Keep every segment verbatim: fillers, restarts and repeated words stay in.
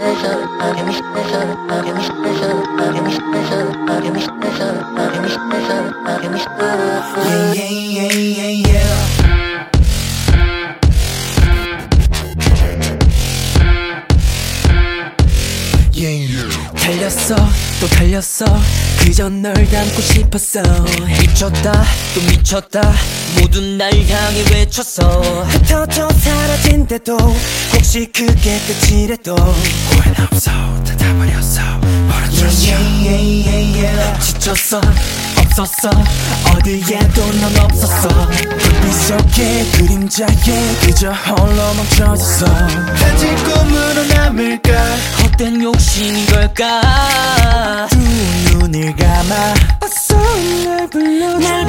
Yeah, yeah, yeah, yeah. 달렸어 또 달렸어 그저 널 담고 싶었어 미쳤다 또 미쳤다 모두 날 향해 외쳤어 흩어져 사라진대도 혹시 그게 끝이래도 후회는 없어 다 다 버렸어 버려졌어 yeah, yeah, yeah, yeah. 지쳤어 없었어 어디에도 넌 없었어 불빛 속에 그림자에 그저 홀로 멈춰졌어 단지 꿈으로 남을까 헛된 욕심인 걸까 두 눈을 감아 어서 날 불러 날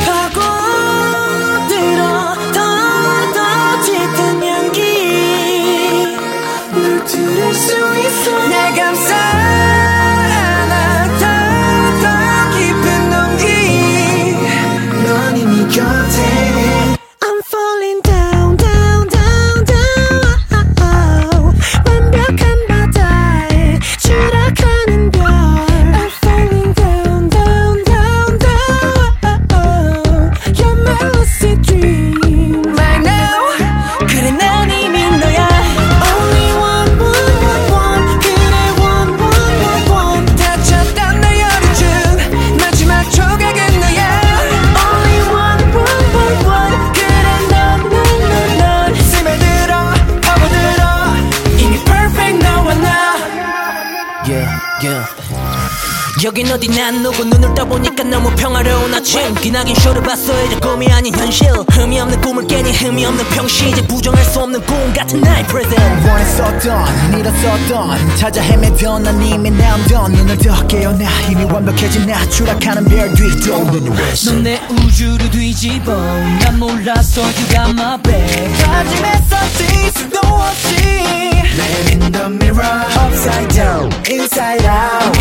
파고들어 더 더 짙은 향기 널 들을 수 있어 날 감싸 하나 더 더 깊은 온기 넌 이미 곁에 I'm falling down down down down 완벽한 바다에 추락하는 별 I'm falling down down down down You're my lucid dream right now 그래 난 이미 너야 Only one one one one 그래 one one one one 닫혔던 날 열어준 마지막 조각은 너야 Only one one one one 그래 넌넌넌넌 스며들어 파고들어 이미 perfect 너와 나 Yeah yeah 여긴 어디 난 누구 눈을 떠보니까 너무 평화로운 아침 기나긴 쇼를 봤어 이제 꿈이 아닌 현실 흠이 없는 꿈을 깨니 흠이 없는 평시 이제 부정할 수 없는 꿈 같은 나의 present 원했었던 믿었었던 찾아 헤매던 난 이미 나온던 눈을 떠 깨어나 이미 완벽해진 나 추락하는 별 뒤도 넌 내 우주를 뒤집어 난 몰랐어 You got my back 다짐했어 뒤수도 없이 Land in the mirror Upside down, inside out